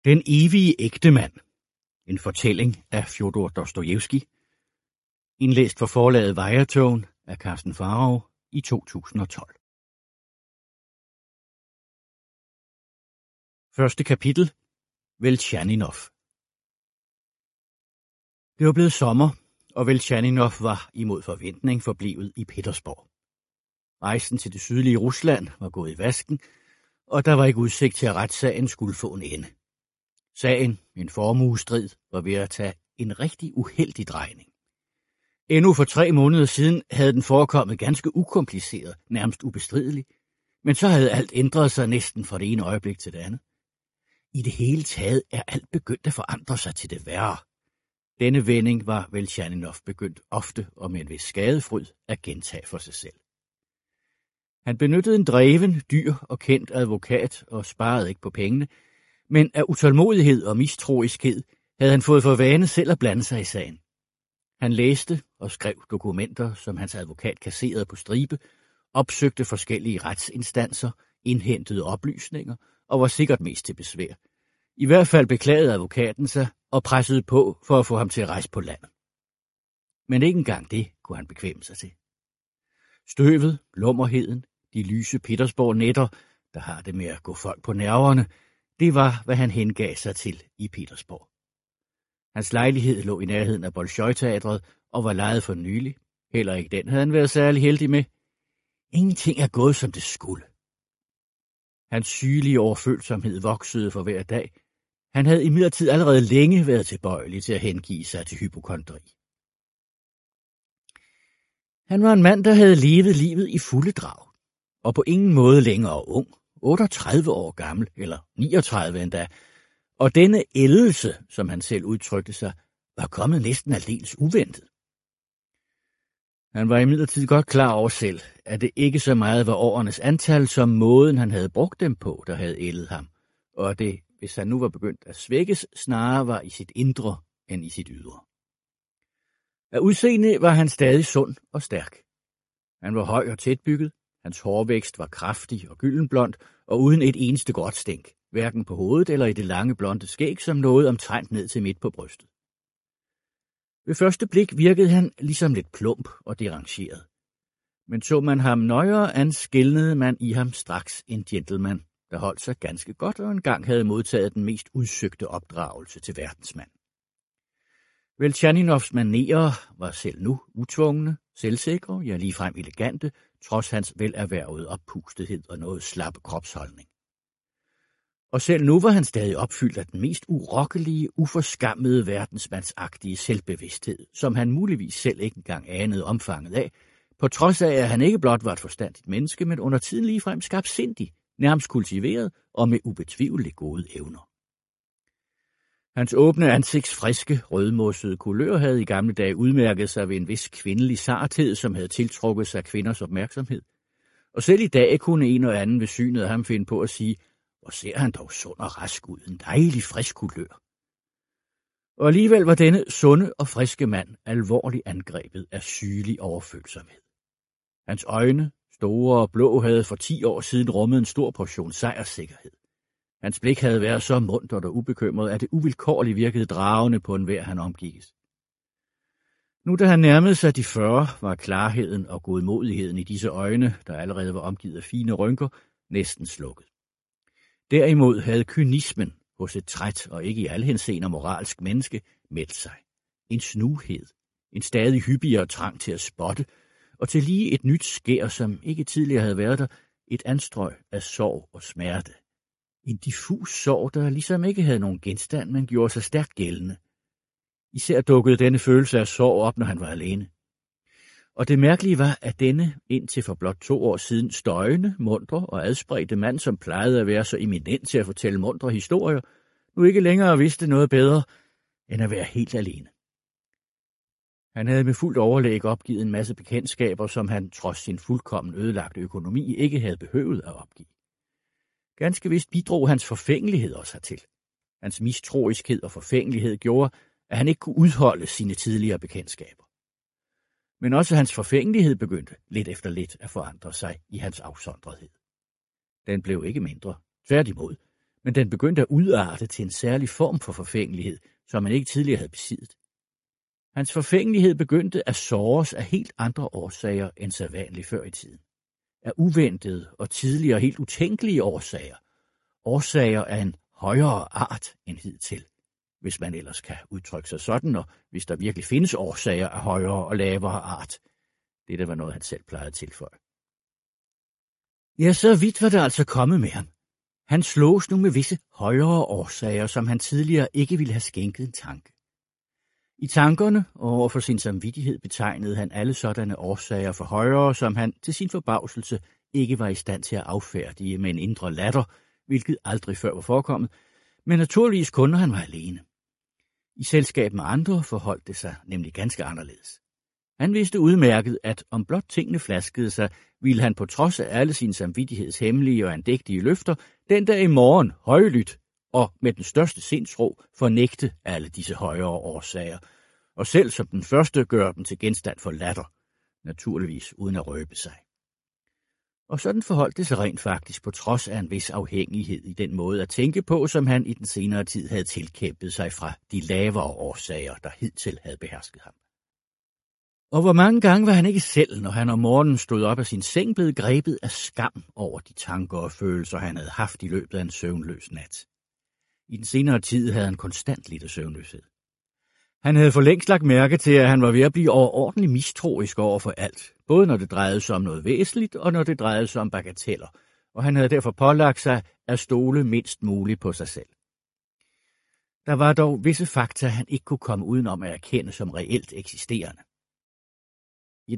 Den evige ægtemand. En fortælling af Fjodor Dostojevskij. Indlæst for forlaget Vejetone af Karsten Pharao i 2012. Første kapitel. Veltjaninov. Det var blevet sommer, og Veltjaninov var imod forventning forblivet i Petersborg. Rejsen til det sydlige Rusland var gået i vasken, og der var ikke udsigt til, at retssagen skulle få en ende. Sagen, en formuestrid, var ved at tage en rigtig uheldig drejning. Endnu for 3 måneder siden havde den forekommet ganske ukompliceret, nærmest ubestridelig, men så havde alt ændret sig næsten fra det ene øjeblik til det andet. I det hele taget er alt begyndt at forandre sig til det værre. Denne vending var Veltjaninov begyndt ofte og med en vis skadefryd at gentage for sig selv. Han benyttede en dreven, dyr og kendt advokat og sparede ikke på pengene, men af utålmodighed og mistroiskhed havde han fået for vane selv at blande sig i sagen. Han læste og skrev dokumenter, som hans advokat kasserede på stribe, opsøgte forskellige retsinstanser, indhentede oplysninger og var sikkert mest til besvær. I hvert fald beklagede advokaten sig og pressede på for at få ham til at rejse på landet. Men ikke engang det kunne han bekvemme sig til. Støvet, lummerheden, de lyse Petersborg-nætter, der har det med at gå folk på nerverne, det var, hvad han hengav sig til i Petersborg. Hans lejlighed lå i nærheden af Bolshoi-teatret og var lejet for nylig. Heller ikke den havde han været særlig heldig med. Ingenting er gået, som det skulle. Hans sygelige overfølsomhed voksede for hver dag. Han havde imidlertid allerede længe været tilbøjelig til at hengive sig til hypokondri. Han var en mand, der havde levet livet i fulde drag, og på ingen måde længere ung, 38 år gammel, eller 39 endda, og denne ældelse, som han selv udtrykte sig, var kommet næsten aldeles uventet. Han var imidlertid godt klar over selv, at det ikke så meget var årenes antal, som måden han havde brugt dem på, der havde ældet ham, og at det, hvis han nu var begyndt at svækkes, snarere var i sit indre end i sit ydre. Af udseende var han stadig sund og stærk. Han var høj og tætbygget, hans hårvækst var kraftig og gyldenblond og uden et eneste gråt stænk, hverken på hovedet eller i det lange blonde skæg, som nåede omtrent ned til midt på brystet. Ved første blik virkede han ligesom lidt plump og derangeret. Men så man ham nøjere an, skelnede man i ham straks en gentleman, der holdt sig ganske godt og engang havde modtaget den mest udsøgte opdragelse til verdensmand. Veltjaninovs manerer var selv nu utvungne, selvsikre, ja ligefrem elegante, trods hans velerhvervede oppustethed og noget slappe kropsholdning. Og selv nu var han stadig opfyldt af den mest urokkelige, uforskammede, verdensmandsagtige selvbevidsthed, som han muligvis selv ikke engang anede omfanget af, på trods af, at han ikke blot var et forstandigt menneske, men under tiden ligefrem skarpsindig, nærmest kultiveret og med ubetvivlelig gode evner. Hans åbne ansigts friske, rødmossede kulør havde i gamle dage udmærket sig ved en vis kvindelig sarthed, som havde tiltrukket sig kvinders opmærksomhed. Og selv i dag kunne en og anden ved synet af ham finde på at sige, hvor ser han dog sund og rask ud, en dejlig frisk kulør. Og alligevel var denne sunde og friske mand alvorligt angrebet af sygelig overfølsomhed. Hans øjne, store og blå, havde for 10 år siden rummet en stor portion sejrssikkerhed. Hans blik havde været så muntert og ubekymret, at det uvilkårligt virkede dragende på enhver han omgikkes. Nu da han nærmede sig de 40, var klarheden og godmodigheden i disse øjne, der allerede var omgivet af fine rynker, næsten slukket. Derimod havde kynismen hos et træt og ikke i alle henseender moralsk menneske meldt sig. En snuhed, en stadig hyppigere trang til at spotte, og til lige et nyt skær, som ikke tidligere havde været der, et anstrøg af sorg og smerte. En diffus sorg, der ligesom ikke havde nogen genstand, men gjorde sig stærkt gældende. Især dukkede denne følelse af sorg op, når han var alene. Og det mærkelige var, at denne indtil for blot 2 år siden støjende, muntre og adspredte mand, som plejede at være så eminent til at fortælle muntre historier, nu ikke længere vidste noget bedre, end at være helt alene. Han havde med fuldt overlæg opgivet en masse bekendtskaber, som han trods sin fuldkommen ødelagte økonomi ikke havde behøvet at opgive. Ganske vist bidrog hans forfængelighed også hertil. Hans mistroiskhed og forfængelighed gjorde, at han ikke kunne udholde sine tidligere bekendtskaber. Men også hans forfængelighed begyndte lidt efter lidt at forandre sig i hans afsondrethed. Den blev ikke mindre, tværtimod, men den begyndte at udarte til en særlig form for forfængelighed, som man ikke tidligere havde besiddet. Hans forfængelighed begyndte at såres af helt andre årsager end sædvanligt før i tiden. Af uventede og tidligere helt utænkelige årsager. Årsager af en højere art end hidtil, hvis man ellers kan udtrykke sig sådan, og hvis der virkelig findes årsager af højere og lavere art. Det var noget, han selv plejede at tilføje. Ja, så vidt var det altså kommet med ham. Han slås nu med visse højere årsager, som han tidligere ikke ville have skænket en tanke. I tankerne og over for sin samvittighed betegnede han alle sådanne årsager for højere, som han til sin forbavselse ikke var i stand til at affærdige med en indre latter, hvilket aldrig før var forekommet, men naturligvis kun, når han var alene. I selskab med andre forholdt det sig nemlig ganske anderledes. Han vidste udmærket, at om blot tingene flaskede sig, ville han på trods af alle sine samvittigheds hemmelige og andægtige løfter, den dag i morgen højlydt og med den største sindsro fornægte alle disse højere årsager, og selv som den første gør dem til genstand for latter, naturligvis uden at røbe sig. Og sådan forholdt det sig rent faktisk på trods af en vis afhængighed i den måde at tænke på, som han i den senere tid havde tilkæmpet sig fra de lavere årsager, der hidtil havde behersket ham. Og hvor mange gange var han ikke selv, når han om morgenen stod op af sin seng, blevet grebet af skam over de tanker og følelser, han havde haft i løbet af en søvnløs nat. I den senere tid havde han konstant lidt af søvnløshed. Han havde for længst lagt mærke til, at han var ved at blive overordentligt mistroisk over for alt, både når det drejede sig om noget væsentligt, og når det drejede sig om bagateller, og han havde derfor pålagt sig at stole mindst muligt på sig selv. Der var dog visse fakta, han ikke kunne komme udenom at erkende som reelt eksisterende.